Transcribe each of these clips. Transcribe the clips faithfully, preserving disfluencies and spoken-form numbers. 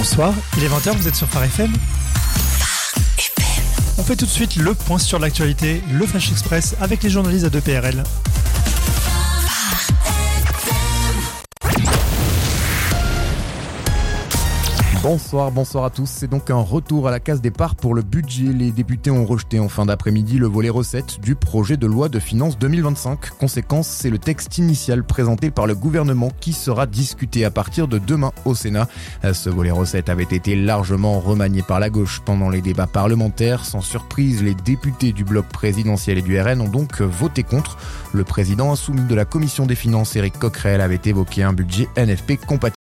Bonsoir, il est vingt heures, vous êtes sur Phare F M. On fait tout de suite le point sur l'actualité, le Flash Express avec les journalistes à deux P R L. Bonsoir, bonsoir à tous. C'est donc un retour à la case départ pour le budget. Les députés ont rejeté en fin d'après-midi le volet recettes du projet de loi de finances deux mille vingt-cinq. Conséquence, c'est le texte initial présenté par le gouvernement qui sera discuté à partir de demain au Sénat. Ce volet recettes avait été largement remanié par la gauche pendant les débats parlementaires. Sans surprise, les députés du bloc présidentiel et du R N ont donc voté contre. Le président insoumis de la commission des finances, Éric Coquerel, avait évoqué un budget N F P compatible.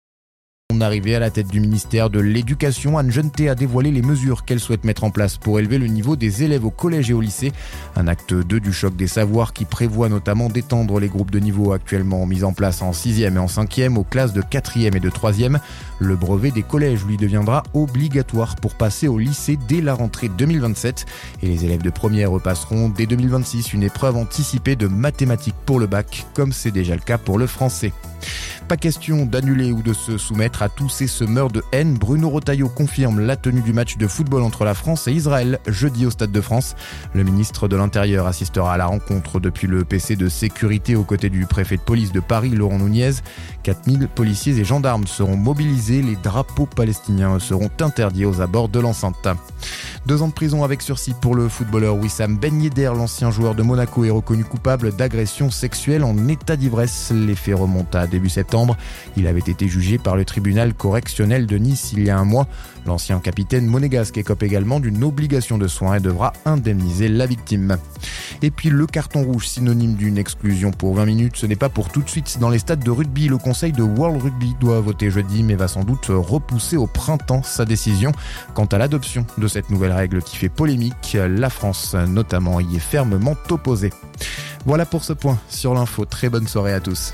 Son arrivée à la tête du ministère de l'Éducation, Anne Genetet a dévoilé les mesures qu'elle souhaite mettre en place pour élever le niveau des élèves au collège et au lycée. Un acte deux du choc des savoirs qui prévoit notamment d'étendre les groupes de niveau actuellement mis en place en sixième et en cinquième aux classes de quatrième et de troisième. Le brevet des collèges lui deviendra obligatoire pour passer au lycée dès la rentrée deux mille vingt-sept. Et les élèves de première repasseront dès deux mille vingt-six une épreuve anticipée de mathématiques pour le bac, comme c'est déjà le cas pour le français. Pas question d'annuler ou de se soumettre à tous ces semeurs de haine. Bruno Retailleau confirme la tenue du match de football entre la France et Israël jeudi au Stade de France. Le ministre de l'Intérieur assistera à la rencontre depuis le P C de sécurité aux côtés du préfet de police de Paris, Laurent Nunez. quatre mille policiers et gendarmes seront mobilisés. Les drapeaux palestiniens seront interdits aux abords de l'enceinte. Deux ans de prison avec sursis pour le footballeur Wissam Ben Yedder. L'ancien joueur de Monaco est reconnu coupable d'agression sexuelle en état d'ivresse. Les faits remontent à début septembre. Il avait été jugé par le tribunal correctionnel de Nice il y a un mois. L'ancien capitaine monégasque écope également d'une obligation de soins et devra indemniser la victime. Et puis le carton rouge, synonyme d'une exclusion pour vingt minutes, ce n'est pas pour tout de suite. Dans les stades de rugby, le conseil de World Rugby doit voter jeudi, mais va sans doute repousser au printemps sa décision. Quant à l'adoption de cette nouvelle règle qui fait polémique, la France notamment y est fermement opposée. Voilà pour ce point sur l'info. Très bonne soirée à tous.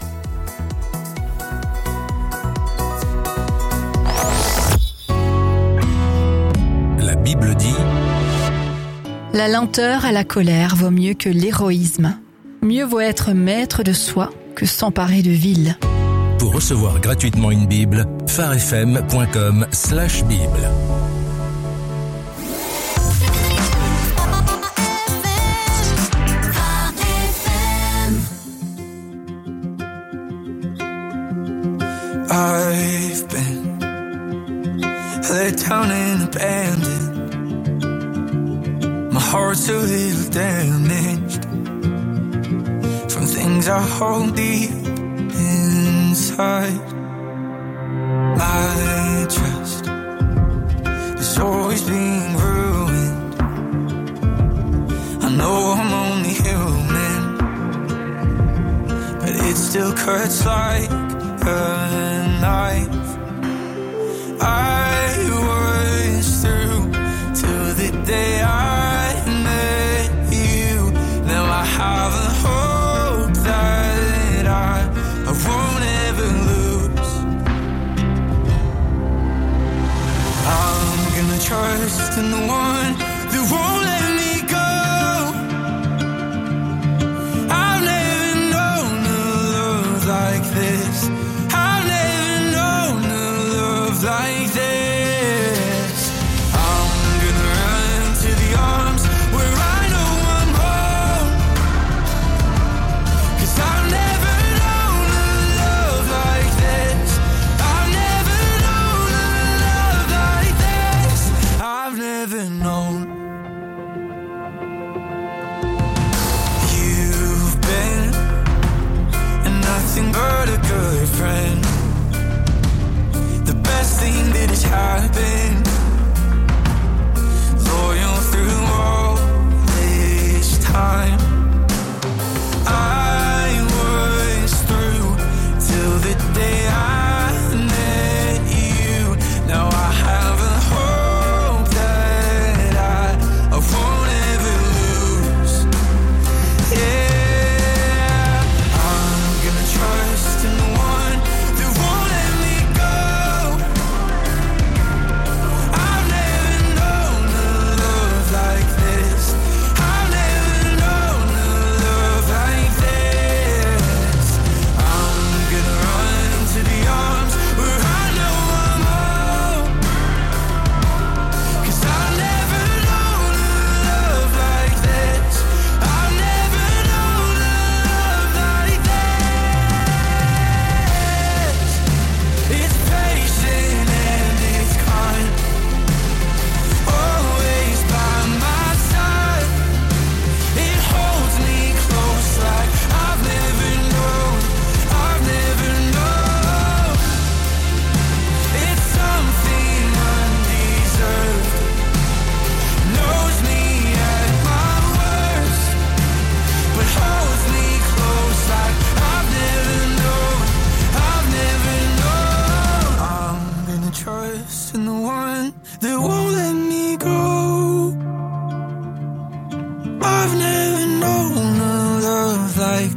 La Bible dit: la lenteur à la colère vaut mieux que l'héroïsme. Mieux vaut être maître de soi que s'emparer de ville. Pour recevoir gratuitement une Bible, pharefm.com slash Bible. I've been let down and abandoned. My heart's a little damaged from things I hold deep inside. My trust is always being ruined. I know I'm only human, but it still cuts like a knife. I was through till the day I met you. Now I have a hope that I, I won't ever lose. I'm gonna trust in the one that won't let me go. I've never known a love like this. I've never known a love like this. I'm gonna run to the arms where I know I'm home, 'cause I've never known a love like this. I've never known a love like this. I've never known. You've been nothing but a good friend. The best thing that has happened. Loyal through all this time. I was through till the day I met you. Now I have a hope that I, I won't ever lose. Yeah, I'm gonna trust in the one that won't let me go.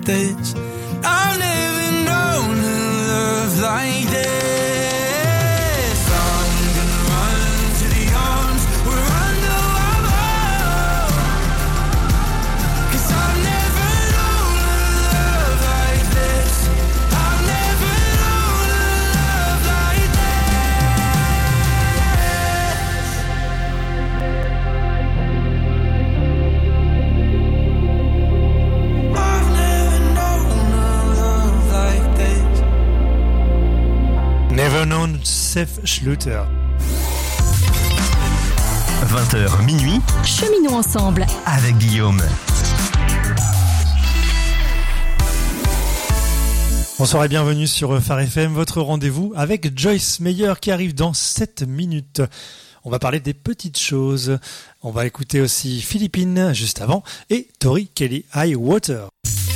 this. I've never known a love like this. I'm gonna run to the arms where I know I'm home. 'Cause I've never known a love like this. I've never known a love like I've never known a love like this. Never Known, Seth Schluter. vingt heures minuit Cheminons ensemble. avec Guillaume. Bonsoir et bienvenue sur Phare F M, votre rendez-vous avec Joyce Meyer qui arrive dans sept minutes. On va parler des petites choses. On va écouter aussi Philippines juste avant et Tori Kelly High Water.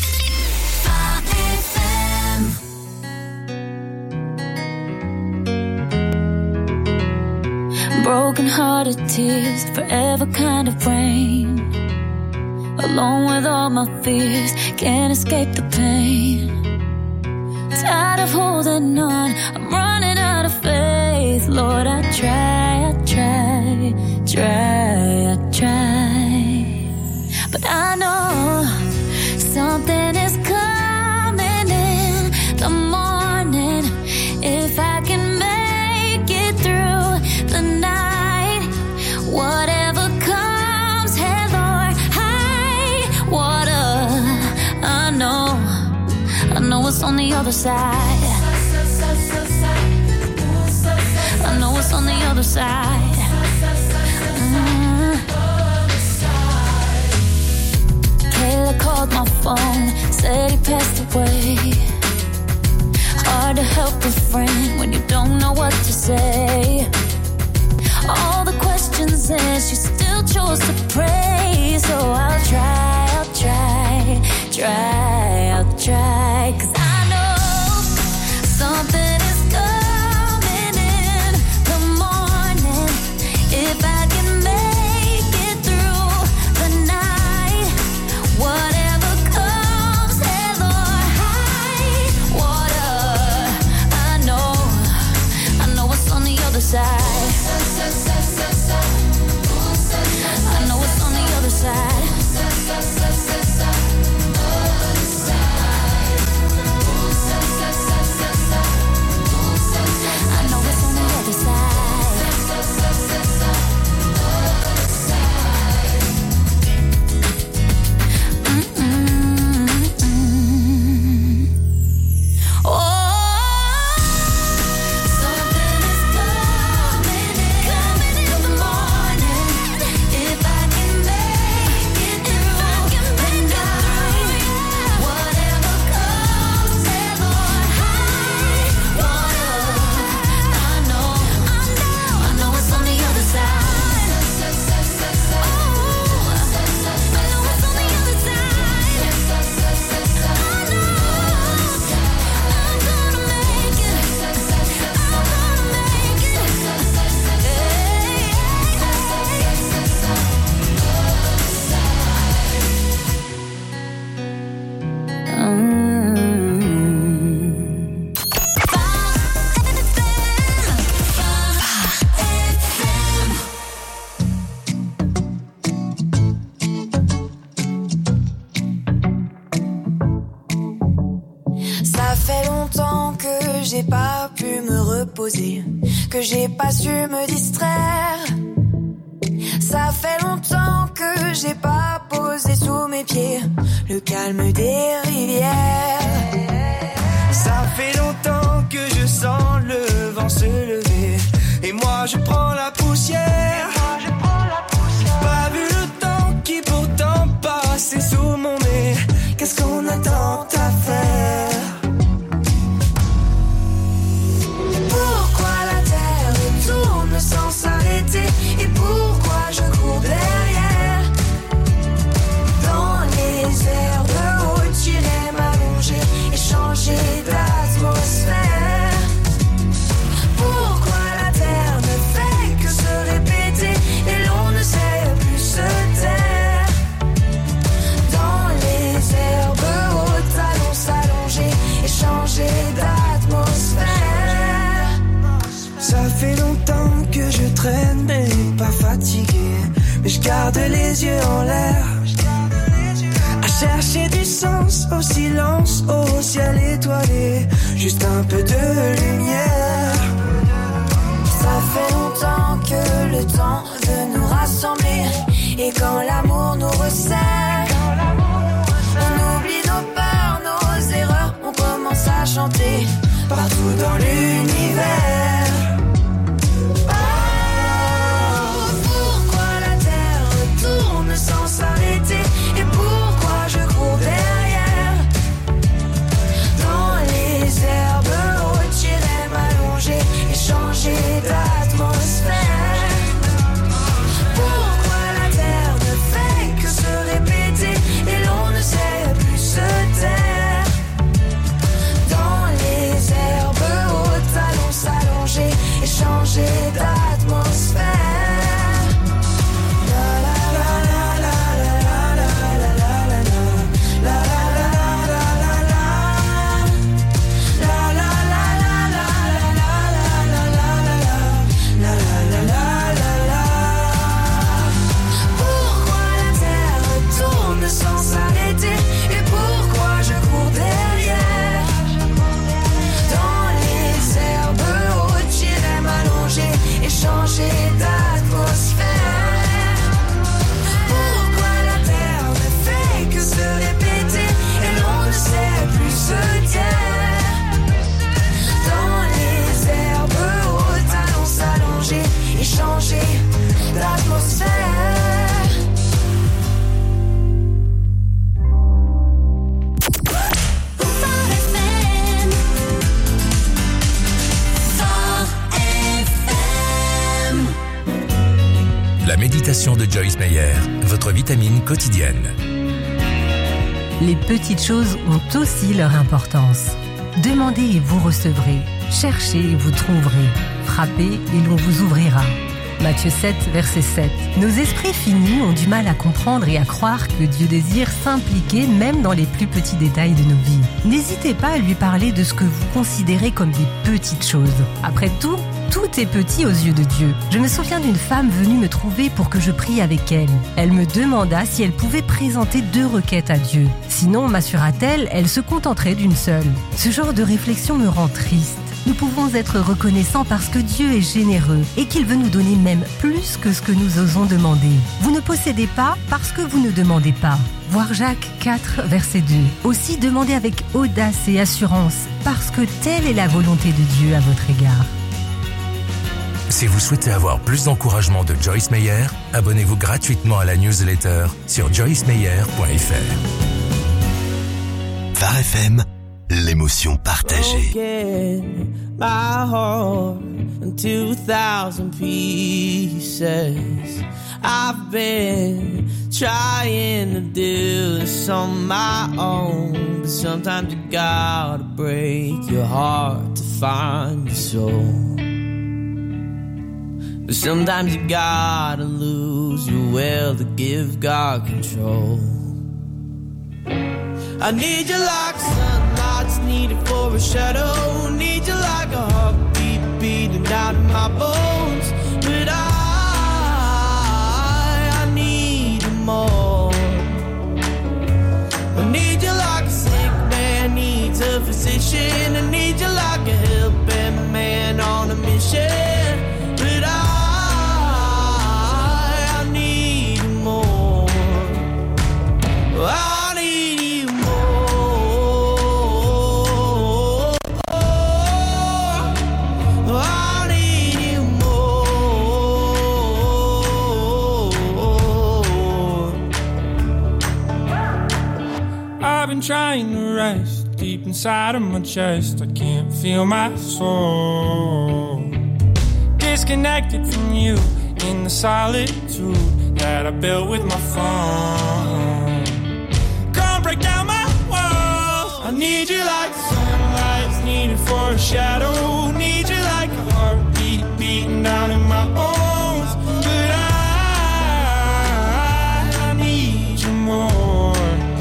Broken hearted tears, forever kind of rain. Alone with all my fears, can't escape the pain. Tired of holding on, I'm running out of faith. Lord, I try, I try, try, I try. But I know something is coming in the morning. If I can make it through the night, whatever comes, head or high water, I know, I know it's on the other side. I know it's on the other side. Mm. Kayla called my phone, said he passed away. Hard to help a friend when you don't know what to say. All the questions and she still chose to pray. So I'll try, I'll try, try, I'll try. 'Cause I know something is coming in the morning. If I can make it through the night, whatever comes, hell or high water, I know, I know what's on the other side. I know what's on the other side. I know what's on the other side. Mm-mm-mm. Oh, something is coming in, coming in the morning. If I can make it through the night, whatever comes, hell or high water, I know, I know, I know it's on the other side. Oh, I know it's on the other side. I know I'm gonna make it. I'm gonna make it. Mm. Ça fait longtemps que j'ai pas pu me reposer, que j'ai pas su me distraire. Ça fait longtemps que j'ai pas posé sous mes pieds le calme des rivières. Ça fait longtemps que je sens le vent se lever. Et moi je prends la poussière. Pas vu le temps qui pourtant passait sous mon nez. Qu'est-ce qu'on a tant à faire? Pourquoi la terre tourne sans s'arrêter? Et pourquoi je cours derrière? Dans les airs de haute, j'irai garde les yeux en l'air, à chercher du sens au silence, au ciel étoilé, juste un peu de lumière. Ça fait longtemps que le temps veut nous rassembler, et quand l'amour nous resserre, on oublie nos peurs, nos erreurs, on commence à chanter partout dans l'univers. Sans s'arrêter, et pourquoi je cours derrière. Dans les herbes hautes, j'irai m'allonger et changer d'atmosphère. Pourquoi la terre ne fait que se répéter et l'on ne sait plus se taire. Dans les herbes hautes, allons s'allonger et changer d'atmosphère. Changer d'atmosphère. Pourquoi la terre ne fait que se répéter et l'on ne sait plus se taire. Dans les herbes hautes, allons s'allonger et changer d'atmosphère. La méditation de Joyce Meyer, votre vitamine quotidienne. Les petites choses ont aussi leur importance. Demandez et vous recevrez. Cherchez et vous trouverez. Frappez et l'on vous ouvrira. Matthieu sept, verset sept. Nos esprits finis ont du mal à comprendre et à croire que Dieu désire s'impliquer même dans les plus petits détails de nos vies. N'hésitez pas à lui parler de ce que vous considérez comme des petites choses. Après tout, tout est petit aux yeux de Dieu. Je me souviens d'une femme venue me trouver pour que je prie avec elle. Elle me demanda si elle pouvait présenter deux requêtes à Dieu. Sinon, m'assura-t-elle, elle se contenterait d'une seule. Ce genre de réflexion me rend triste. Nous pouvons être reconnaissants parce que Dieu est généreux et qu'il veut nous donner même plus que ce que nous osons demander. Vous ne possédez pas parce que vous ne demandez pas. Voir Jacques quatre, verset deux. Aussi, demandez avec audace et assurance parce que telle est la volonté de Dieu à votre égard. Si vous souhaitez avoir plus d'encouragement de Joyce Meyer, abonnez-vous gratuitement à la newsletter sur joyce meyer point f r. Phare F M, l'émotion partagée. Broken my heart in two thousand pieces. I've been trying to do this on my own, but sometimes you gotta break your heart to find your soul. But sometimes you gotta lose your will to give God control. I need you like sunlight's needed for a shadow. Need you like a heartbeat beating out of my bones. But I, I need you more. I need you like a sick man needs a physician. I need you like a helping man on a mission. But I I need you more. I need you more. I've been trying to rest deep inside of my chest. I can't feel my soul. Disconnected from you in the solitude that I built with my phone. Break down my walls. I need you like sunlight's needed for a shadow. Need you like a heartbeat beating down in my bones. But I, I need you more.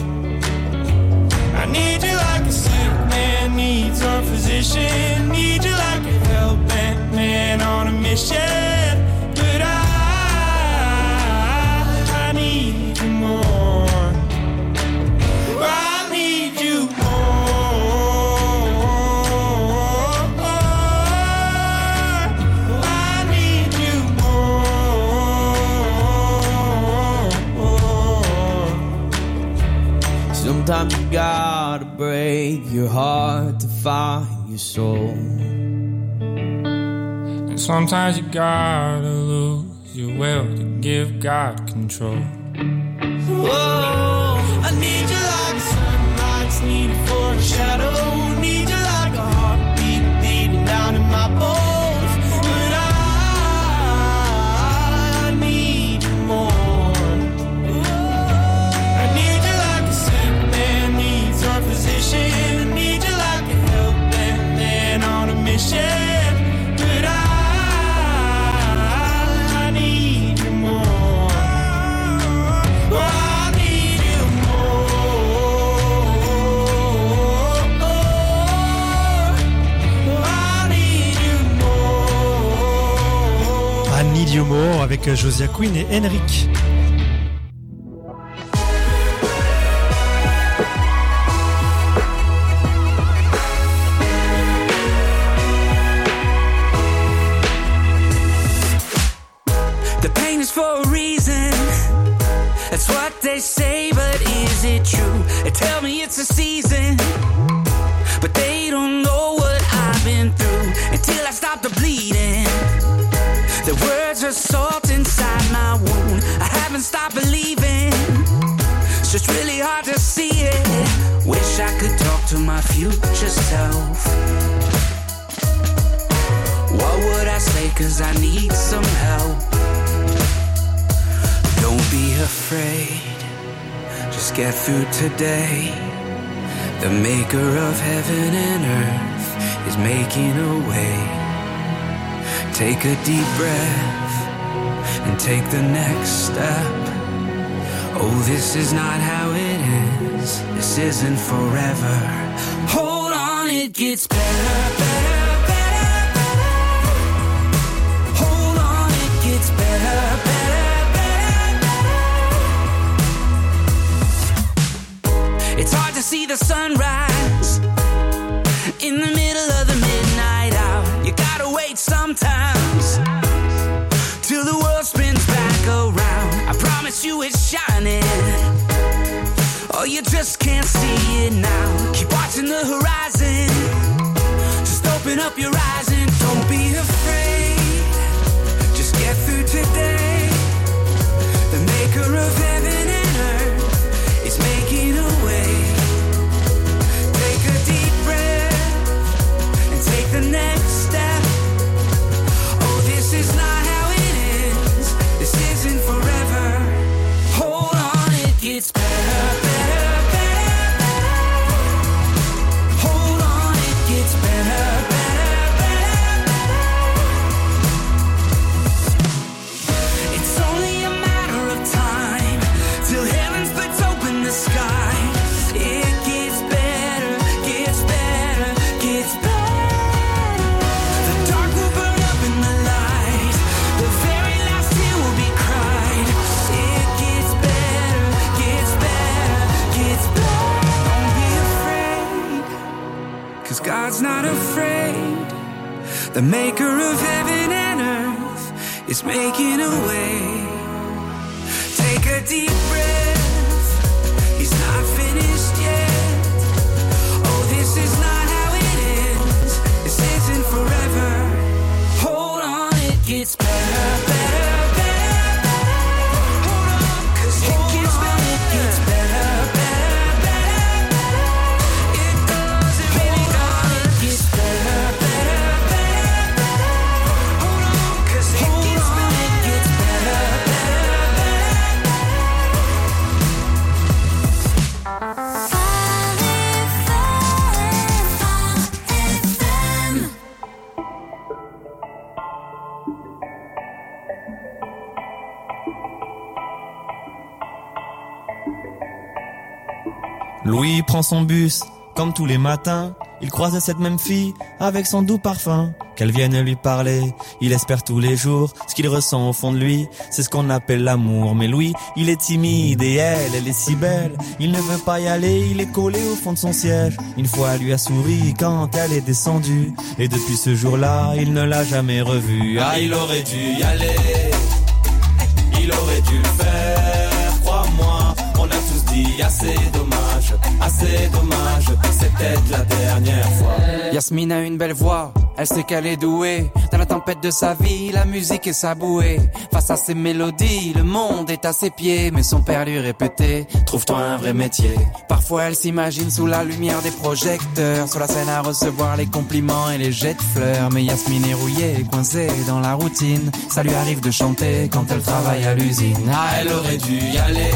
I need you like a sick man needs a physician. Need you like a helping man on a mission. But I, I Sometimes you gotta break your heart to find your soul. And sometimes you gotta lose your will to give God control. Whoa, I need you like the sunlight's needed for a shadow. Need you like a heartbeat beating down in my bones. But I, I need you more. I need you like a sick man needs a physician. I need you like a helping man on a mission. But I, I need you more. I need you more. I need you more. I Need You More avec Josia Quinn et Henrik. The pain is for a reason. That's what they say, but is it true? They tell me it's a season, but they don't know what I've been through until I stop the bleeding. The words are salt inside my wound. I haven't stopped believing. It's just really hard to see it. Wish I could talk to my future self. What would I say? 'Cause I need some help. Don't be afraid, just get through today. The maker of heaven and earth is making a way. Take a deep breath and take the next step. Oh, this is not how it is. This isn't forever. Hold on, it gets better, better, better, better. Hold on, it gets better, better, better. It's hard to see the sunrise in the middle of the midnight hour. You gotta wait sometimes till the world spins back around. I promise you it's shining. Oh, you just can't see it now. Keep watching the horizon. Just open up your eyes and don't be afraid. Just get through today. The maker of heaven and earth is making a way. Take a deep breath and take the next step. Oh, this is not how it is. This isn't forever. Hold on, it gets better, better, better, better. Hold on, it gets better, better, better, better. It's only a matter of time till heaven splits open the sky. It gets better, gets better, gets better. The dark will burn up in the light. The very last tear will be cried. It gets better, gets better, gets better. Don't be afraid, 'cause God's not afraid. The maker of heaven and earth is making a way. Take a deep breath. He's not finished yet. Oh, this is not how it is. This isn't forever. Hold on, it gets better, better, better, better. Hold on, 'cause it gets better, it gets better, better, better, better. It does, it really does. It gets better, better, better, better. Hold on, 'cause it gets better, it gets better, better, Louis prend son bus, comme tous les matins. Il croise cette même fille, avec son doux parfum. Qu'elle vienne lui parler, il espère tous les jours. Ce qu'il ressent au fond de lui, c'est ce qu'on appelle l'amour. Mais Louis, il est timide et elle, elle est si belle. Il ne veut pas y aller, il est collé au fond de son siège. Une fois, elle lui a souri quand elle est descendue. Et depuis ce jour-là, il ne l'a jamais revue. Ah, il aurait dû y aller, il aurait dû le faire, crois-moi. On a tous dit, ah c'est dommage, Ah c'est dommage, c'est peut-être la dernière fois. Yasmine a une belle voix, elle sait qu'elle est douée. Dans la tempête de sa vie, la musique est sa bouée. Face à ses mélodies, le monde est à ses pieds. Mais son père lui répétait, trouve-toi un vrai métier. Parfois elle s'imagine sous la lumière des projecteurs, sur la scène à recevoir les compliments et les jets de fleurs. Mais Yasmine est rouillée, coincée dans la routine. Ça lui arrive de chanter quand elle travaille à l'usine. Ah elle aurait dû y aller,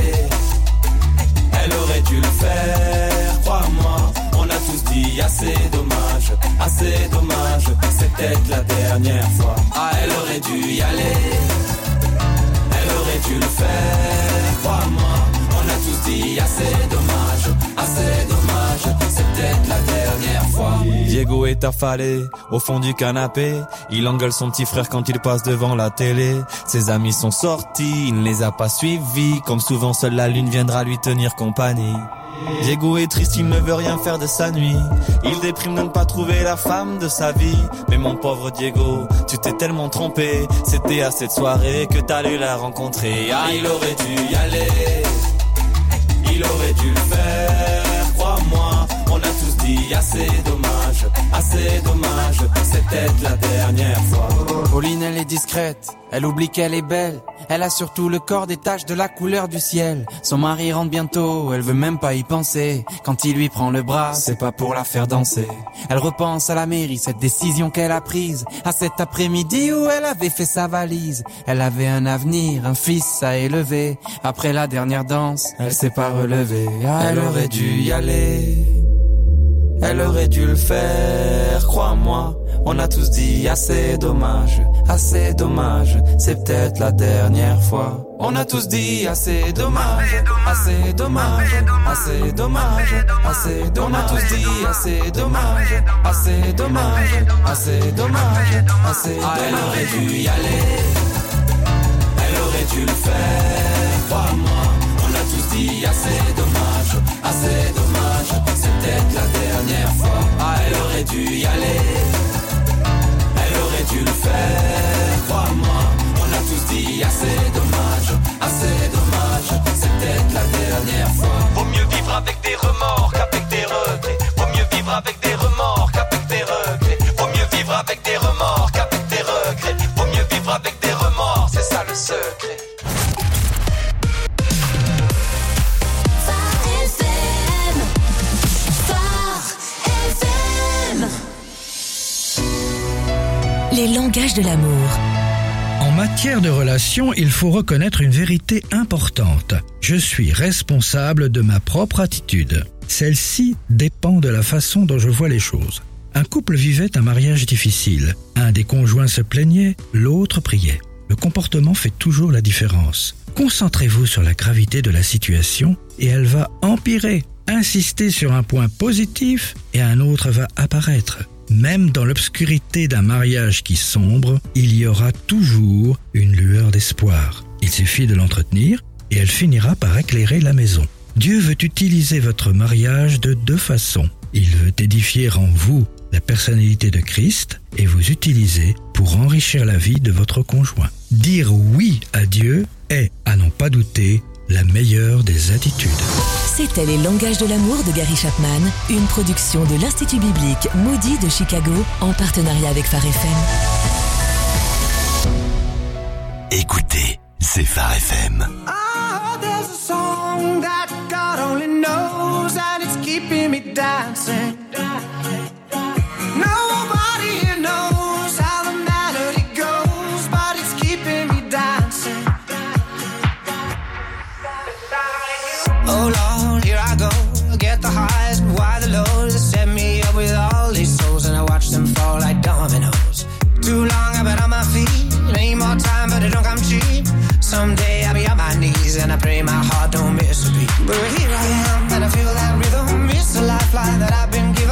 elle aurait dû le faire, crois-moi. On a tous dit ah c'est dommage, ah c'est dommage, c'est peut-être la dernière fois. Ah elle aurait dû y aller, elle aurait dû le faire, crois-moi. On a tous dit ah c'est dommage, ah c'est dommage, c'est peut-être la dernière fois. Diego est affalé au fond du canapé. Il engueule son petit frère quand il passe devant la télé. Ses amis sont sortis, il ne les a pas suivis. Comme souvent seule la lune viendra lui tenir compagnie. Diego est triste, il ne veut rien faire de sa nuit. Il déprime de ne pas trouver la femme de sa vie. Mais mon pauvre Diego, tu t'es tellement trompé. C'était à cette soirée que t'allais la rencontrer. Ah il aurait dû y aller, il aurait dû le faire, crois-moi. On a tous dit ah c'est dommage, ah c'est dommage, c'est peut-être la dernière fois. Pauline elle est discrète, elle oublie qu'elle est belle. Elle a surtout le corps des taches de la couleur du ciel. Son mari rentre bientôt, elle veut même pas y penser. Quand il lui prend le bras, c'est pas pour la faire danser. Elle repense à la mairie, cette décision qu'elle a prise. À cet après-midi où elle avait fait sa valise. Elle avait un avenir, un fils à élever. Après la dernière danse, elle s'est pas relevée. Ah, elle aurait dû y aller, elle aurait dû le faire, crois-moi. On a tous dit ah c'est dommage, ah c'est dommage, c'est peut-être la dernière fois. On a tous dit ah c'est dommage, ah c'est dommage, ah c'est dommage, ah c'est dommage. On a tous dit ah c'est dommage, ah c'est dommage, ah c'est dommage, ah c'est dommage. Ah, elle aurait dû y aller, elle aurait dû le faire, crois-moi. On a tous dit ah c'est dommage, ah c'est dommage, c'est peut-être la dernière fois. Ah elle aurait dû y aller, elle aurait dû le faire, crois-moi. On a tous dit ah c'est dommage, ah c'est dommage, c'est peut-être la dernière fois. Vaut mieux vivre avec des remords qu'avec des regrets. Vaut mieux vivre avec des remords qu'avec des regrets. Vaut mieux vivre avec des remords qu'avec des regrets. Vaut mieux vivre avec des remords, c'est ça le secret. Les langages de l'amour. En matière de relations, il faut reconnaître une vérité importante. Je suis responsable de ma propre attitude. Celle-ci dépend de la façon dont je vois les choses. Un couple vivait un mariage difficile. Un des conjoints se plaignait, l'autre priait. Le comportement fait toujours la différence. Concentrez-vous sur la gravité de la situation et elle va empirer. Insistez sur un point positif et un autre va apparaître. Même dans l'obscurité d'un mariage qui sombre, il y aura toujours une lueur d'espoir. Il suffit de l'entretenir et elle finira par éclairer la maison. Dieu veut utiliser votre mariage de deux façons. Il veut édifier en vous la personnalité de Christ et vous utiliser pour enrichir la vie de votre conjoint. Dire oui à Dieu est, à n'en pas douter, la meilleure des attitudes. C'était Les langages de l'amour de Gary Chapman, une production de l'Institut biblique Moody de Chicago en partenariat avec Phare F M. Écoutez, c'est Phare F M. Ah, there's a song that God only knows and it's keeping me dancing. Nobody here knows how the melody goes, but it's keeping me dancing. Oh Lord, here I go, get the highs, but why the lows? That set me up with all these souls and I watch them fall like dominoes. Too long I've been on my feet, need more time but it don't come cheap. Someday I'll be on my knees and I pray my heart don't miss a beat. But here I am and I feel that rhythm, it's a lifeline that I've been given.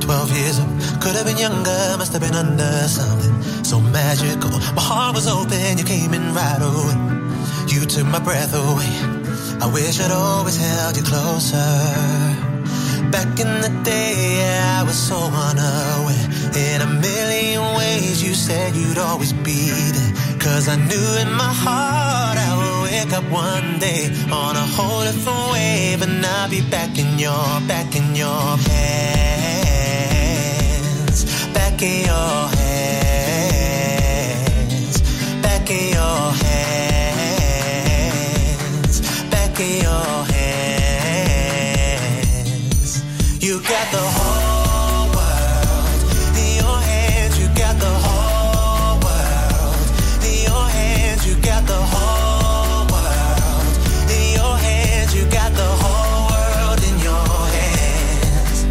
twelve years old. Could have been younger, must have been under something so magical. My heart was open, you came in right away. You took my breath away. I wish I'd always held you closer. Back in the day, yeah, I was so unaware. In a million ways, you said you'd always be there. Cause I knew in my heart I would wake up one day on a whole different wave, and I'll be back in your, back in your hands. Back in your hands. Back in your hands. Back in your hands. You got the whole world in your hands. You got the whole world in your hands. You got the whole world in your hands. You got the whole world in your hands.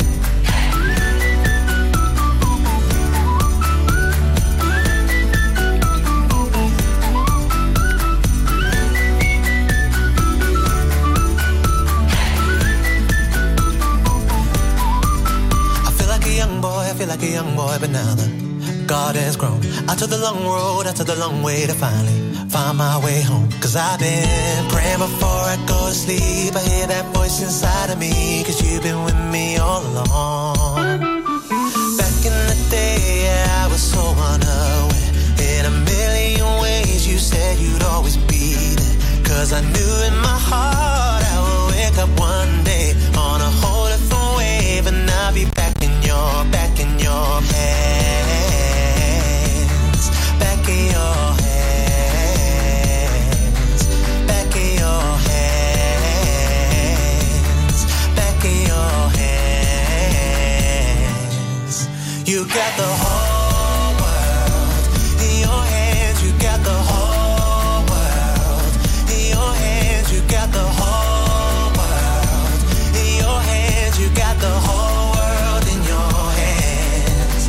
I feel like a young boy, I feel like a young boy, but now the garden's grown. I took the long road, I took the long way to finally find my way home. Cause I've been praying before I go to sleep. I hear that voice inside of me, cause you've been with me all along. Back in the day, yeah, I was so unaware. In a million ways, you said you'd always be there. Cause I knew in my heart I would wake up one day on a whole different wave, and I'll be back in your, back in your hands. Back in your hands. Back in your hands. Back in your hands. You got the whole world in your hands. You got the whole world in your hands. You got the whole world in your hands. You got the whole world in your hands.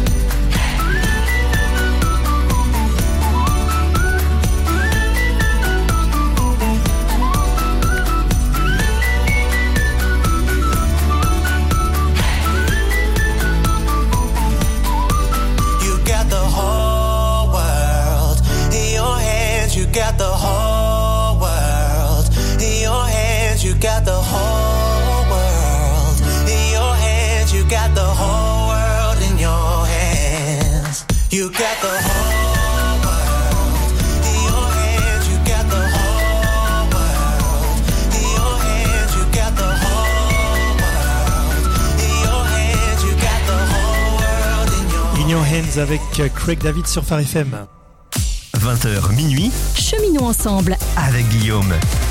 You got the whole world in your hands. You got the whole world in your hands. You got the whole world in your hands. You got the whole world in your hands. You got the whole world in your hands. You got the whole world in your hands. You got the whole world in your hands. You got the whole world in your In Your Hands avec Craig David sur Phare F M. vingt heures minuit Cheminons ensemble. avec Guillaume.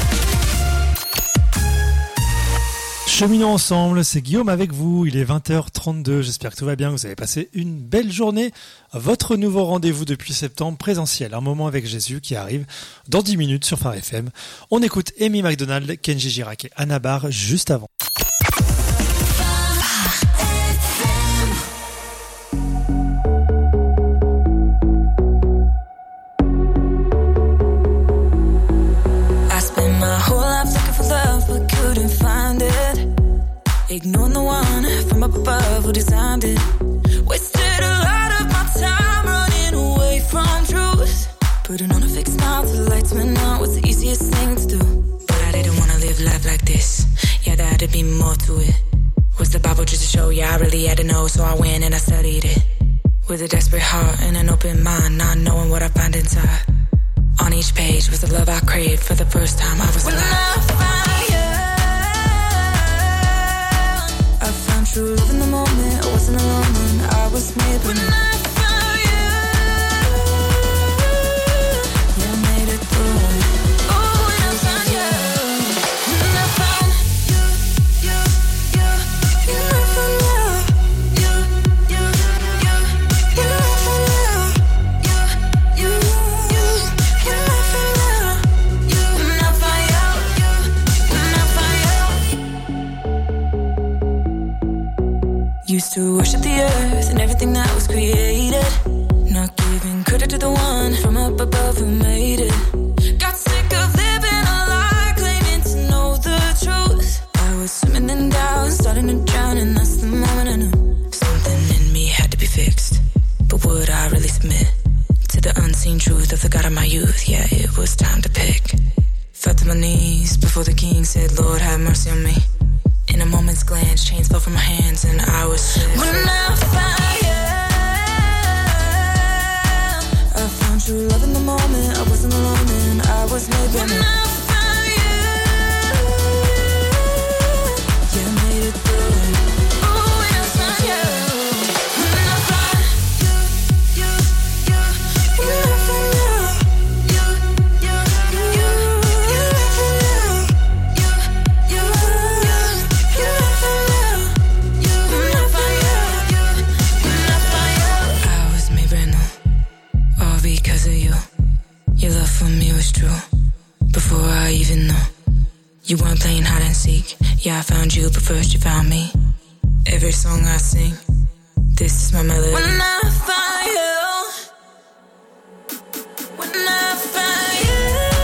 Cheminons ensemble, c'est Guillaume avec vous, il est vingt heures trente-deux, j'espère que tout va bien, que vous avez passé une belle journée. Votre nouveau rendez-vous depuis septembre, présentiel, un moment avec Jésus qui arrive dans dix minutes sur Phare F M. On écoute Amy McDonald, Kenji Girac et Anna Barr juste avant. I spent my whole life looking for love but couldn't find it. Ignoring the one from up above who designed it. Wasted a lot of my time running away from truth. Putting on a fake smile till the lights went out was the easiest thing to do. But I didn't wanna live life like this. Yeah, there had to be more to it. Was the Bible just a show? Yeah, I really had to know, so I went and I studied it. With a desperate heart and an open mind, not knowing what I find inside. On each page was the love I craved for the first time I was alive. When I found you, I found true love in the moment. I wasn't alone and I was made. When I found you, yeah, I made it through. Oh, when I found you, when I found you, you, you, you, I found you, you, you, you, you, I found you, you, you, you. When I found you, when I found you, when I found you. Used to worship the earth and everything that was created. Not giving credit to the one from up above who made it. Got sick of living a lie, claiming to know the truth. I was swimming in doubt, starting to drown, and that's the moment I knew something of the God of my youth, yeah, it was time to pick. Fell to my knees before the king said, Lord, have mercy on me. In a moment's glance, chains fell from my hands and I was set free. When I found you, I found true love in the moment. I wasn't alone and I was made brand new. When I found you, you made it through. Ooh, when I found you. Before I even know, you weren't playing hide and seek. Yeah, I found you, but first you found me. Every song I sing, this is my melody. When I found you, when I found you.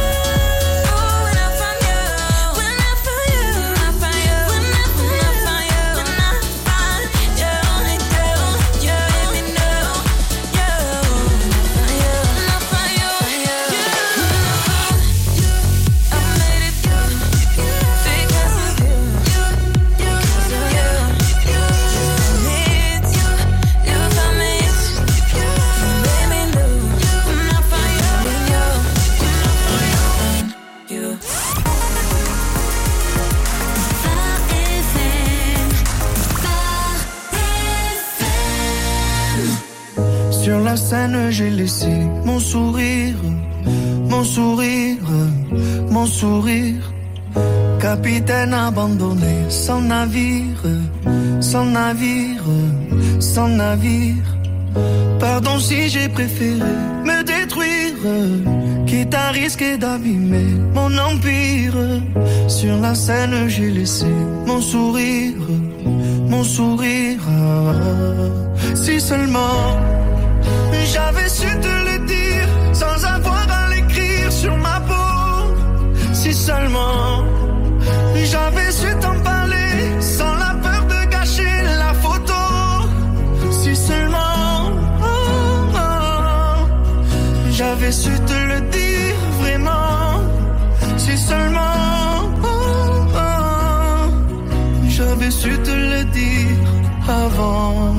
Sur la scène, j'ai laissé mon sourire, mon sourire, mon sourire. Capitaine abandonné, sans navire, sans navire, sans navire. Pardon si j'ai préféré me détruire, quitte à risquer d'abîmer mon empire. Sur la scène, j'ai laissé mon sourire, mon sourire. Si seulement j'avais su te le dire sans avoir à l'écrire sur ma peau. Si seulement j'avais su t'en parler sans la peur de gâcher la photo. Si seulement oh, oh, j'avais su te le dire vraiment. Si seulement oh, oh, j'avais su te le dire avant.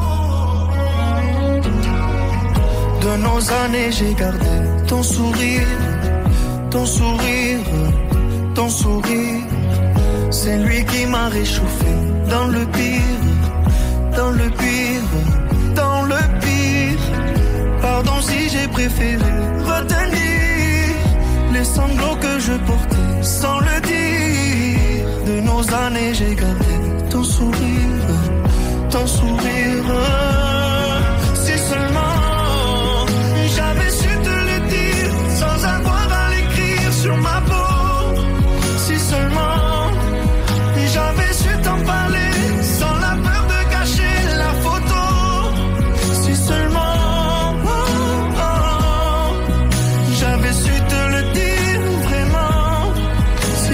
De nos années, j'ai gardé ton sourire, ton sourire, ton sourire. C'est lui qui m'a réchauffé dans le pire, dans le pire, dans le pire. Pardon si j'ai préféré retenir les sanglots que je portais sans le dire. De nos années, j'ai gardé ton sourire, ton sourire. Si seulement j'avais su te le dire sans avoir à l'écrire sur ma peau. Si seulement j'avais su t'en parler sans la peur de gâcher la photo. Si seulement oh, oh, j'avais su te le dire vraiment. Si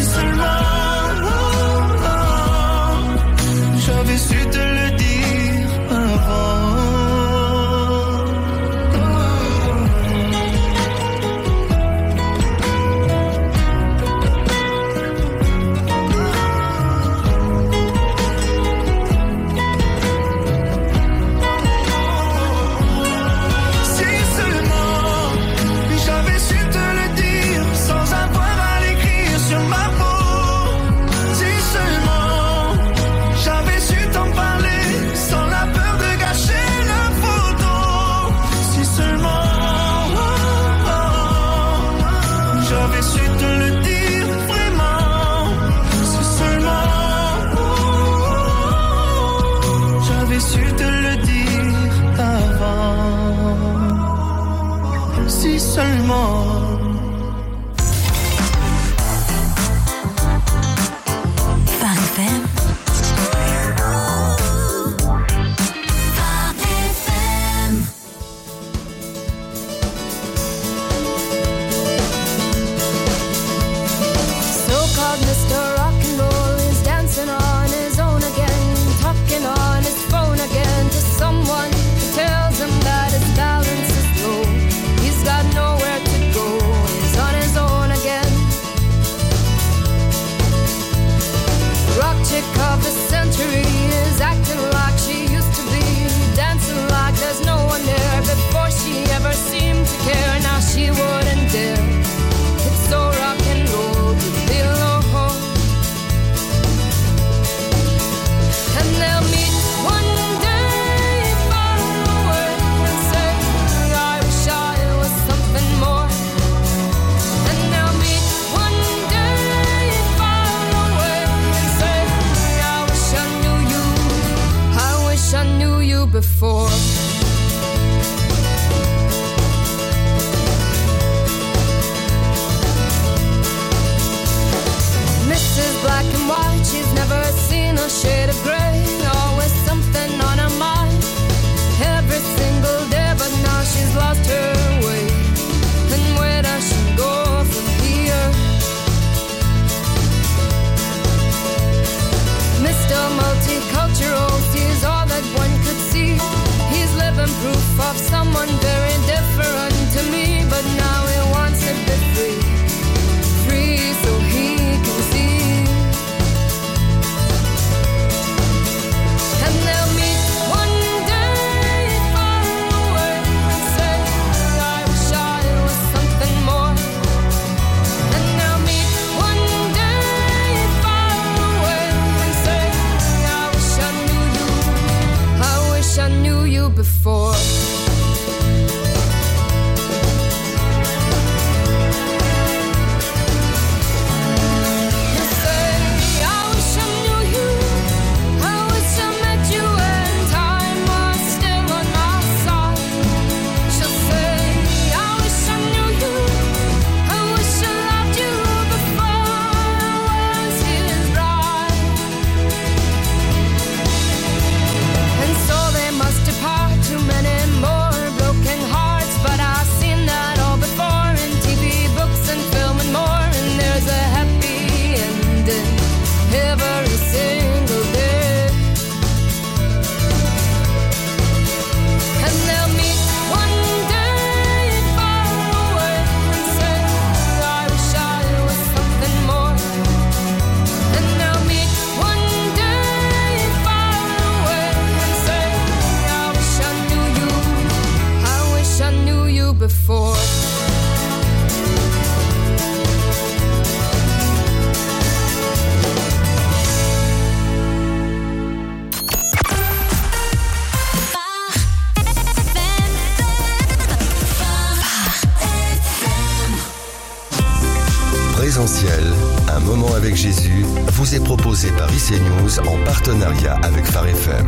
seulement oh, oh, j'avais su te le dire avant. you before. Missus Black and White, she's never seen a shade of grey. Always something on her mind, every single day, but now she's lost her way. And where does she go from here? Mister Multicultural sees all that one could see. He's living proof of someone very different to me, but now he wants to be free, free so he can see. And they'll meet one day far away and say, I wish I was something more. And they'll meet one day far away and say, I wish I knew you, I wish I knew you before. Every single day. And they'll meet one day far away and say, I wish I was something more. And they'll meet one day far away and say, I wish I knew you, I wish I knew you before. Présentiel, un moment avec Jésus, vous est proposé par I C News en partenariat avec Phare F M.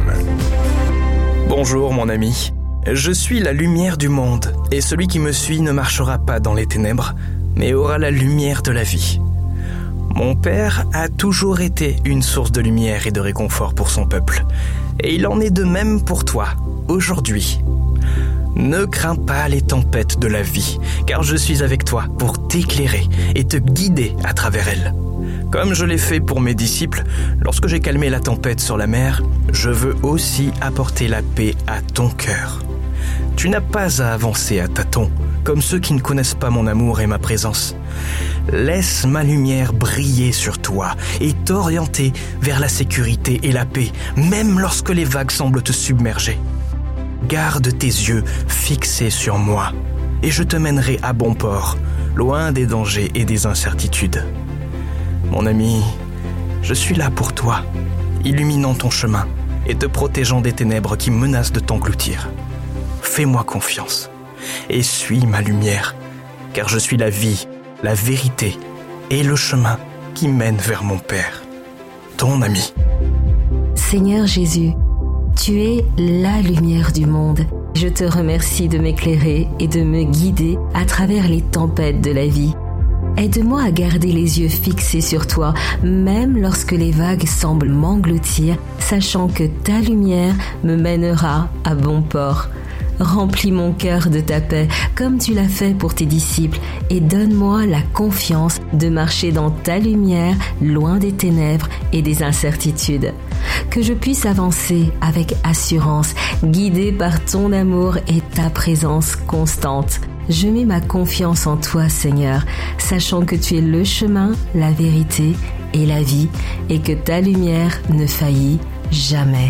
Bonjour mon ami, je suis la lumière du monde et celui qui me suit ne marchera pas dans les ténèbres, mais aura la lumière de la vie. Mon père a toujours été une source de lumière et de réconfort pour son peuple, et il en est de même pour toi, aujourd'hui. Ne crains pas les tempêtes de la vie, car je suis avec toi pour t'éclairer et te guider à travers elles. Comme je l'ai fait pour mes disciples, lorsque j'ai calmé la tempête sur la mer, je veux aussi apporter la paix à ton cœur. Tu n'as pas à avancer à tâtons, comme ceux qui ne connaissent pas mon amour et ma présence. Laisse ma lumière briller sur toi et t'orienter vers la sécurité et la paix, même lorsque les vagues semblent te submerger. Garde tes yeux fixés sur moi, et je te mènerai à bon port, loin des dangers et des incertitudes. Mon ami, je suis là pour toi, illuminant ton chemin et te protégeant des ténèbres qui menacent de t'engloutir. Fais-moi confiance et suis ma lumière, car je suis la vie, la vérité et le chemin qui mène vers mon Père, ton ami. Seigneur Jésus, tu es la lumière du monde. Je te remercie de m'éclairer et de me guider à travers les tempêtes de la vie. Aide-moi à garder les yeux fixés sur toi, même lorsque les vagues semblent m'engloutir, sachant que ta lumière me mènera à bon port. Remplis mon cœur de ta paix, comme tu l'as fait pour tes disciples, et donne-moi la confiance de marcher dans ta lumière, loin des ténèbres et des incertitudes. Que je puisse avancer avec assurance, guidé par ton amour et ta présence constante. Je mets ma confiance en toi, Seigneur, sachant que tu es le chemin, la vérité et la vie, et que ta lumière ne faillit jamais.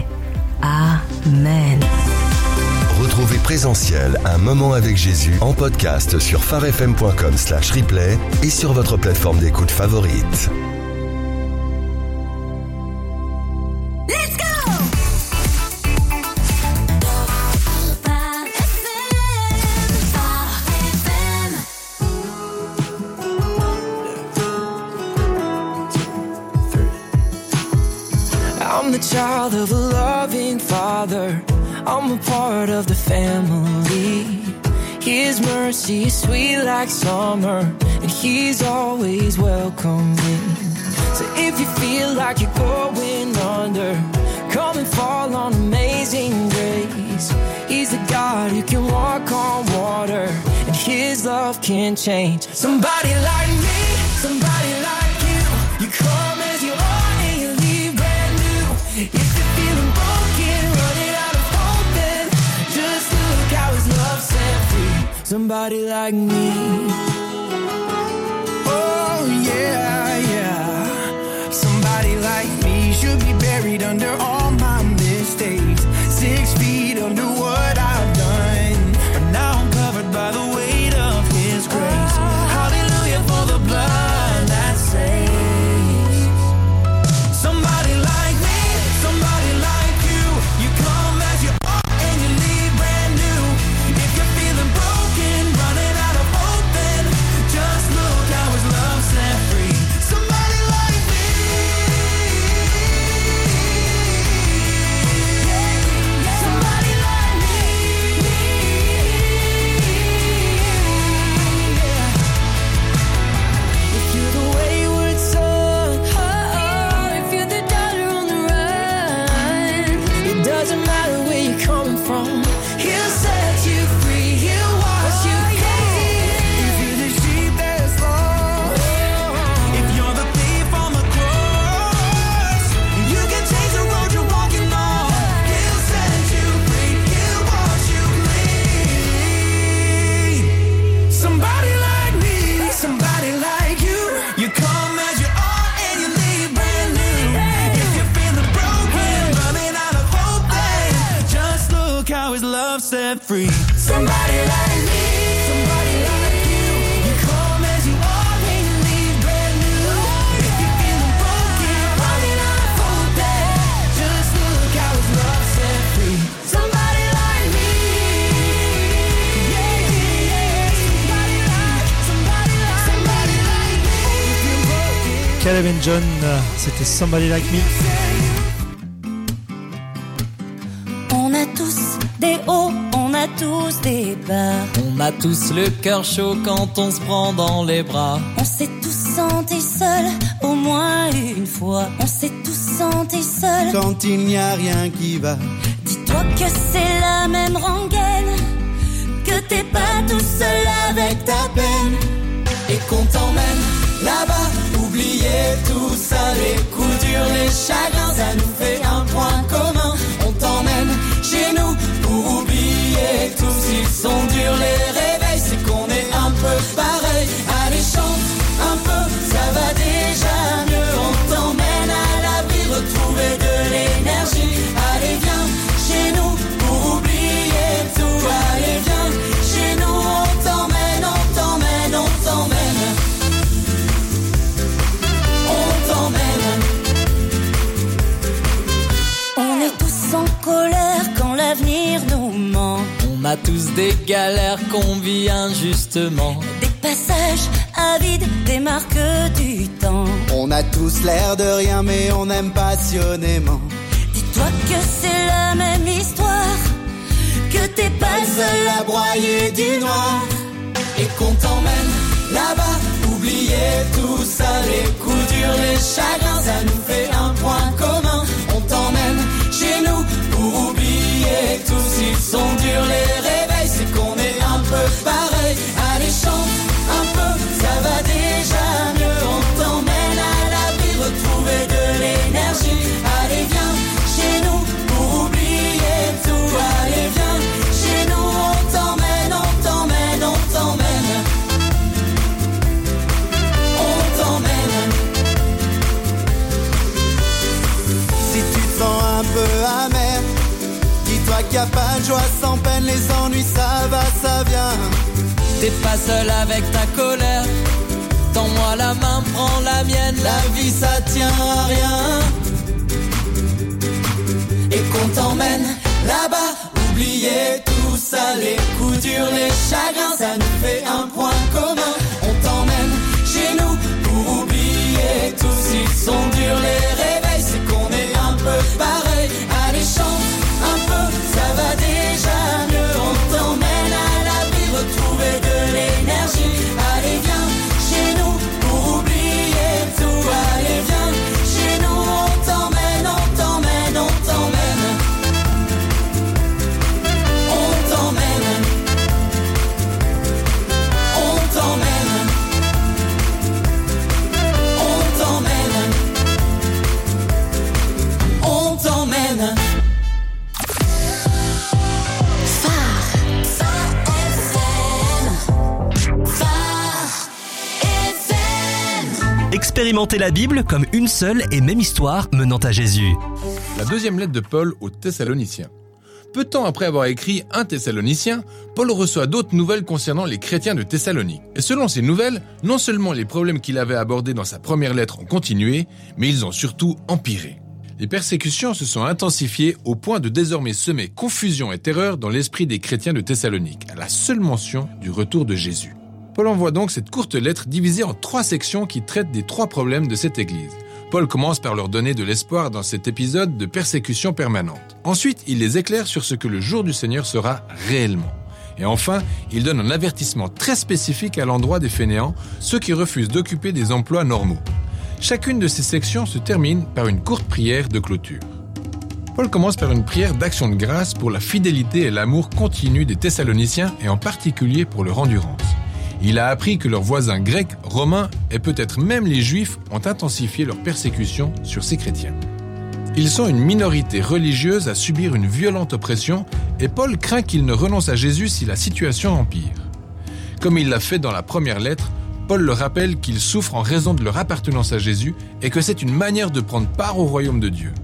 Amen. Retrouvez Présentiel, un moment avec Jésus en podcast sur pharefm.com slash replay et sur votre plateforme d'écoute favorite. Let's go! I'm the child of a loving father. I'm a part of the family. His mercy is sweet like summer, and He's always welcoming. So if you feel like you're going under, come and fall on Amazing Grace. He's the God who can walk on water, and His love can change. Somebody like me, somebody like you. You come as you are and you leave brand new. If you're feeling broken, running out of hope, then just look how His love set free. Somebody like me. Oh yeah, yeah. Somebody like me should be buried under all my mistakes. Six feet under what I've done, but now I'm covered by the weight of His grace. Hallelujah for the blood that saves. Somebody like me, somebody like you. You come as you are and you leave brand new. If you're feeling broken, running out of hope, then just look how His love set free. Somebody like me. Somebody like me. If you're the wayward son, oh, if you're the daughter on the run, it doesn't matter where you're coming from. He'll set you free. He'll wash you clean. If you're the sheep that's lost, if you're the thief on the cross, you can change the road you're walking on. He'll set you free. He'll wash you clean. Somebody like me, somebody like you. You come as you are and you leave brand new. If you're feeling broken, running out of hope, then just look how His love set free. Somebody like me, somebody like you. You come as you are and you leave brand new. If you're feeling broken, running out of hope, then just look how His love set free. Somebody like me. Yeah, yeah, yeah. Somebody like, somebody like, somebody like me. If you're broken. Caleb and John, euh, c'était Somebody Like Me. On a tous des hauts, on a tous des bas. On a tous le cœur chaud quand on se prend dans les bras. On s'est tous sentis seuls, au moins une fois. On s'est tous sentis seuls. Quand il n'y a rien qui va. Dis-toi que c'est la même rengaine, que t'es pas tout seul avec ta peine. Et qu'on t'emmène là-bas, oublier tout ça, les coups durs, les chagrins, ça nous fait un point commun. On t'emmène chez nous pour oublier tout. S'ils sont durs les réveils, c'est qu'on est un peu pareil. Allez chante un peu, ça va déjà mieux. On t'emmène à l'abri, retrouver de l'énergie. Allez viens chez nous pour oublier tout. Allez viens chez nous, on t'emmène, on t'emmène, on t'emmène. On t'emmène. On est tous en colère quand l'avenir nous ment. On a tous des galères qu'on vit injustement. Des passages avides, des marques du temps. On a tous l'air de rien mais on aime passionnément. Dis-toi que c'est la même histoire, que t'es pas le seul à broyer du noir. Et qu'on t'emmène là-bas, oublier tout ça, les coups durs, les chagrins, ça nous fait un point commun. On t'emmène chez nous pour oublier tout. S'ils sont durs les réveils, c'est qu'on est un peu pareil. Allez chante un peu, ça va déjà mieux. On t'emmène à l'abri, retrouver de l'énergie. Allez viens chez nous pour oublier tout. Allez viens chez nous, on t'emmène, on t'emmène, on t'emmène. On t'emmène. Si tu te sens un peu amer, dis-toi qu'il n'y a pas de joie sans peine. Les ennuis ça va, ça vient. T'es pas seul avec ta colère. Tends-moi la main, prends la mienne. La vie ça tient à rien. Et qu'on t'emmène là-bas, oublier tout ça, les coups durs, les chagrins, ça nous fait un point commun. On t'emmène chez nous pour oublier tout. S'ils sont durs les réveils, c'est qu'on est un peu pareil. Allez chante un peu, ça va déjà Expérimentez la Bible comme une seule et même histoire menant à Jésus. La deuxième lettre de Paul aux Thessaloniciens. Peu de temps après avoir écrit un Thessalonicien, Paul reçoit d'autres nouvelles concernant les chrétiens de Thessalonique. Et selon ces nouvelles, non seulement les problèmes qu'il avait abordés dans sa première lettre ont continué, mais ils ont surtout empiré. Les persécutions se sont intensifiées au point de désormais semer confusion et terreur dans l'esprit des chrétiens de Thessalonique, à la seule mention du retour de Jésus. Paul envoie donc cette courte lettre divisée en trois sections qui traitent des trois problèmes de cette église. Paul commence par leur donner de l'espoir dans cet épisode de persécution permanente. Ensuite, il les éclaire sur ce que le jour du Seigneur sera réellement. Et enfin, il donne un avertissement très spécifique à l'endroit des fainéants, ceux qui refusent d'occuper des emplois normaux. Chacune de ces sections se termine par une courte prière de clôture. Paul commence par une prière d'action de grâce pour la fidélité et l'amour continu des Thessaloniciens et en particulier pour leur endurance. Il a appris que leurs voisins grecs, romains et peut-être même les juifs ont intensifié leur persécution sur ces chrétiens. Ils sont une minorité religieuse à subir une violente oppression et Paul craint qu'ils ne renoncent à Jésus si la situation empire. Comme il l'a fait dans la première lettre, Paul leur rappelle qu'ils souffrent en raison de leur appartenance à Jésus et que c'est une manière de prendre part au royaume de Dieu.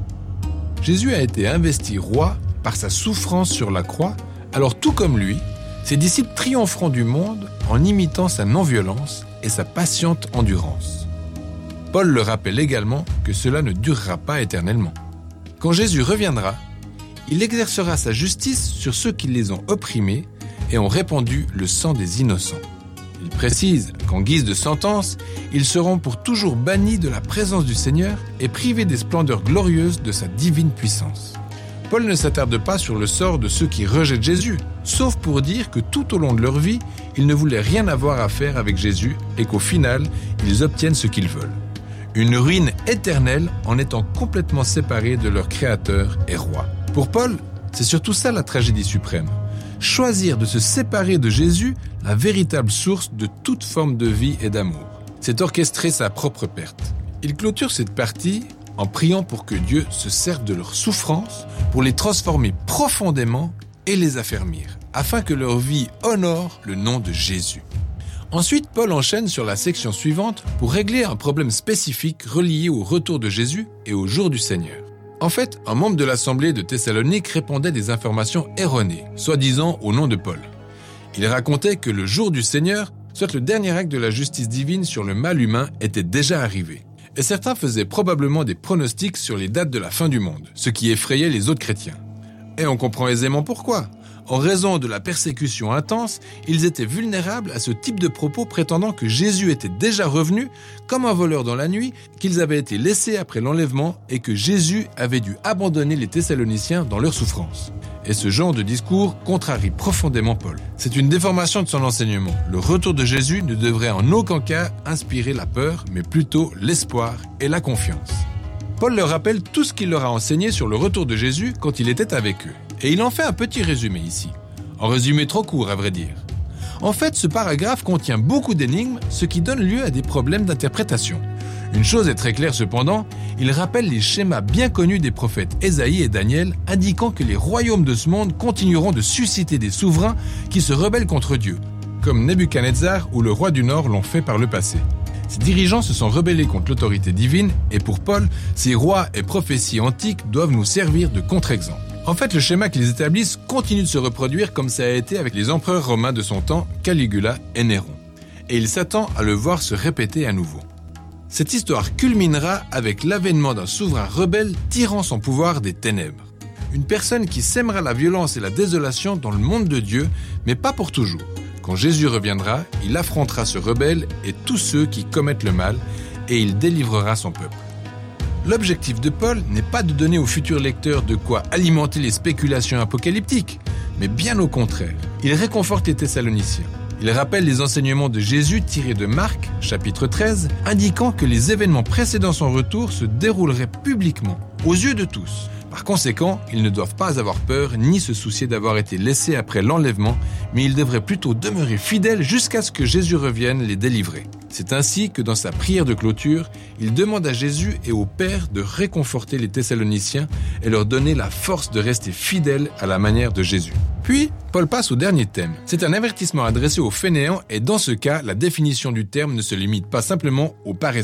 Jésus a été investi roi par sa souffrance sur la croix, alors tout comme lui, ses disciples triompheront du monde en imitant sa non-violence et sa patiente endurance. Paul leur rappelle également que cela ne durera pas éternellement. Quand Jésus reviendra, il exercera sa justice sur ceux qui les ont opprimés et ont répandu le sang des innocents. Il précise qu'en guise de sentence, ils seront pour toujours bannis de la présence du Seigneur et privés des splendeurs glorieuses de sa divine puissance. Paul ne s'attarde pas sur le sort de ceux qui rejettent Jésus, sauf pour dire que tout au long de leur vie, ils ne voulaient rien avoir à faire avec Jésus et qu'au final, ils obtiennent ce qu'ils veulent. Une ruine éternelle en étant complètement séparés de leur Créateur et Roi. Pour Paul, c'est surtout ça la tragédie suprême. Choisir de se séparer de Jésus, la véritable source de toute forme de vie et d'amour. C'est orchestrer sa propre perte. Il clôture cette partie en priant pour que Dieu se serve de leur souffrance pour les transformer profondément et les affermir, afin que leur vie honore le nom de Jésus. Ensuite, Paul enchaîne sur la section suivante pour régler un problème spécifique relié au retour de Jésus et au jour du Seigneur. En fait, un membre de l'Assemblée de Thessalonique répandait des informations erronées, soi-disant au nom de Paul. Il racontait que le jour du Seigneur, soit le dernier acte de la justice divine sur le mal humain, était déjà arrivé. Et certains faisaient probablement des pronostics sur les dates de la fin du monde, ce qui effrayait les autres chrétiens. Et on comprend aisément pourquoi. En raison de la persécution intense, ils étaient vulnérables à ce type de propos prétendant que Jésus était déjà revenu comme un voleur dans la nuit, qu'ils avaient été laissés après l'enlèvement et que Jésus avait dû abandonner les Thessaloniciens dans leur souffrance. Et ce genre de discours contrarie profondément Paul. C'est une déformation de son enseignement. Le retour de Jésus ne devrait en aucun cas inspirer la peur, mais plutôt l'espoir et la confiance. Paul leur rappelle tout ce qu'il leur a enseigné sur le retour de Jésus quand il était avec eux. Et il en fait un petit résumé ici. Un résumé trop court, à vrai dire. En fait, ce paragraphe contient beaucoup d'énigmes, ce qui donne lieu à des problèmes d'interprétation. Une chose est très claire cependant, il rappelle les schémas bien connus des prophètes Ésaïe et Daniel, indiquant que les royaumes de ce monde continueront de susciter des souverains qui se rebellent contre Dieu, comme Nebuchadnezzar ou le roi du Nord l'ont fait par le passé. Ces dirigeants se sont rebellés contre l'autorité divine et pour Paul, ces rois et prophéties antiques doivent nous servir de contre-exemple. En fait, le schéma qu'ils établissent continue de se reproduire comme ça a été avec les empereurs romains de son temps, Caligula et Néron. Et il s'attend à le voir se répéter à nouveau. Cette histoire culminera avec l'avènement d'un souverain rebelle tirant son pouvoir des ténèbres. Une personne qui sèmera la violence et la désolation dans le monde de Dieu, mais pas pour toujours. Quand Jésus reviendra, il affrontera ce rebelle et tous ceux qui commettent le mal, et il délivrera son peuple. L'objectif de Paul n'est pas de donner aux futurs lecteurs de quoi alimenter les spéculations apocalyptiques, mais bien au contraire. Il réconforte les Thessaloniciens. Il rappelle les enseignements de Jésus tirés de Marc, chapitre treize, indiquant que les événements précédant son retour se dérouleraient publiquement, aux yeux de tous. Par conséquent, ils ne doivent pas avoir peur ni se soucier d'avoir été laissés après l'enlèvement, mais ils devraient plutôt demeurer fidèles jusqu'à ce que Jésus revienne les délivrer. C'est ainsi que dans sa prière de clôture, il demande à Jésus et au Père de réconforter les Thessaloniciens et leur donner la force de rester fidèles à la manière de Jésus. Puis, Paul passe au dernier thème. C'est un avertissement adressé aux fainéants et dans ce cas, la définition du terme ne se limite pas simplement aux paresseux.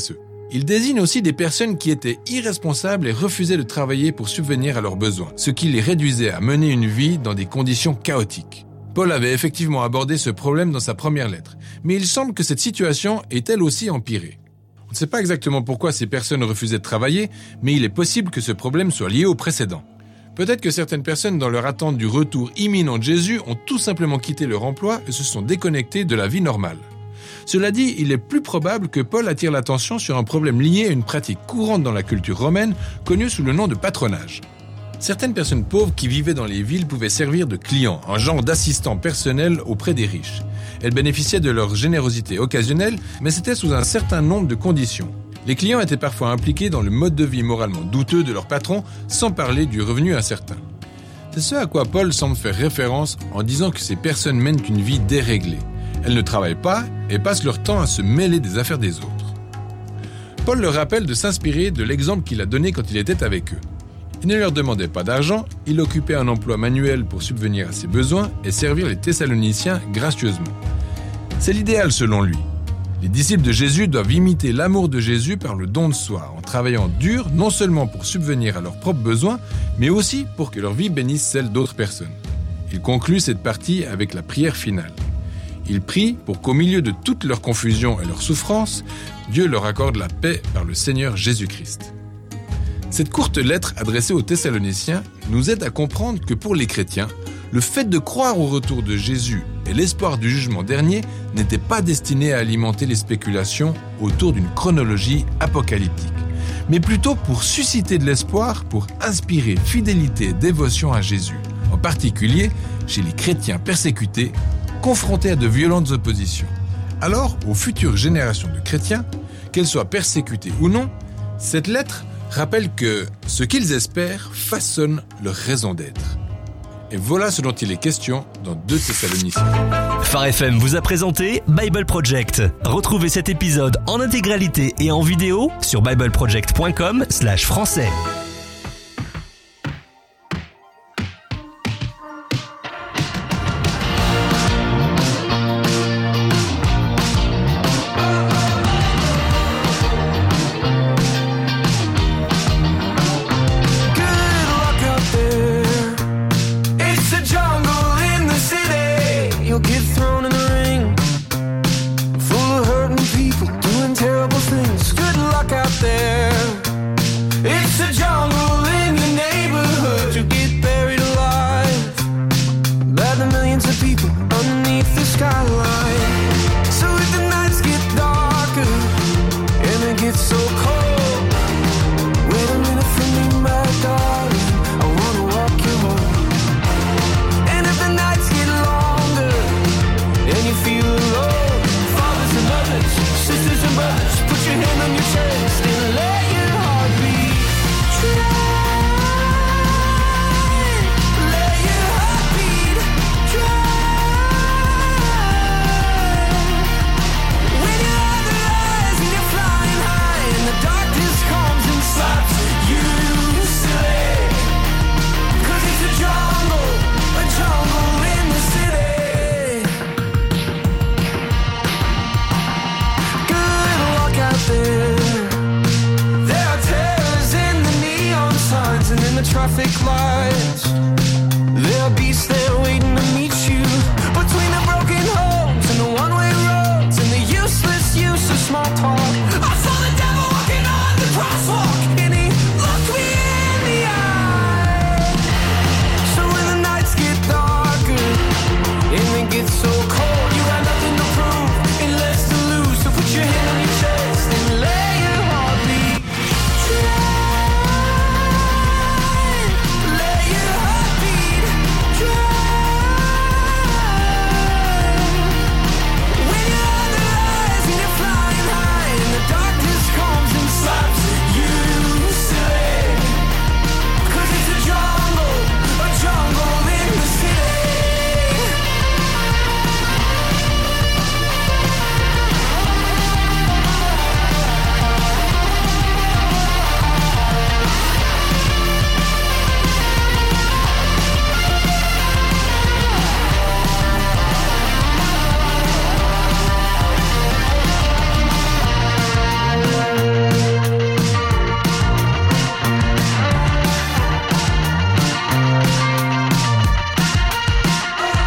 Il désigne aussi des personnes qui étaient irresponsables et refusaient de travailler pour subvenir à leurs besoins, ce qui les réduisait à mener une vie dans des conditions chaotiques. Paul avait effectivement abordé ce problème dans sa première lettre, mais il semble que cette situation est elle aussi empirée. On ne sait pas exactement pourquoi ces personnes refusaient de travailler, mais il est possible que ce problème soit lié au précédent. Peut-être que certaines personnes, dans leur attente du retour imminent de Jésus, ont tout simplement quitté leur emploi et se sont déconnectées de la vie normale. Cela dit, il est plus probable que Paul attire l'attention sur un problème lié à une pratique courante dans la culture romaine, connue sous le nom de patronage. Certaines personnes pauvres qui vivaient dans les villes pouvaient servir de clients, un genre d'assistants personnels auprès des riches. Elles bénéficiaient de leur générosité occasionnelle, mais c'était sous un certain nombre de conditions. Les clients étaient parfois impliqués dans le mode de vie moralement douteux de leur patron, sans parler du revenu incertain. C'est ce à quoi Paul semble faire référence en disant que ces personnes mènent une vie déréglée. Elles ne travaillent pas et passent leur temps à se mêler des affaires des autres. Paul leur rappelle de s'inspirer de l'exemple qu'il a donné quand il était avec eux. Il ne leur demandait pas d'argent, il occupait un emploi manuel pour subvenir à ses besoins et servir les Thessaloniciens gracieusement. C'est l'idéal selon lui. Les disciples de Jésus doivent imiter l'amour de Jésus par le don de soi, en travaillant dur non seulement pour subvenir à leurs propres besoins, mais aussi pour que leur vie bénisse celle d'autres personnes. Il conclut cette partie avec la prière finale. Il prie pour qu'au milieu de toute leur confusion et leur souffrance, Dieu leur accorde la paix par le Seigneur Jésus-Christ. Cette courte lettre adressée aux Thessaloniciens nous aide à comprendre que pour les chrétiens, le fait de croire au retour de Jésus et l'espoir du jugement dernier n'étaient pas destinés à alimenter les spéculations autour d'une chronologie apocalyptique, mais plutôt pour susciter de l'espoir, pour inspirer fidélité et dévotion à Jésus, en particulier chez les chrétiens persécutés, confrontés à de violentes oppositions. Alors, aux futures générations de chrétiens, qu'elles soient persécutées ou non, cette lettre rappelle que ce qu'ils espèrent façonne leur raison d'être. Et voilà ce dont il est question dans deux Thessaloniciens. Phare F M vous a présenté Bible Project. Retrouvez cet épisode en intégralité et en vidéo sur bibleproject point com slash français. Get thrown in the ring, full of hurting people doing terrible things. Good luck out there. It's a jungle in your neighborhood. You'll get buried alive by the millions of people underneath the skyline. So if the nights get darker and it gets so cold,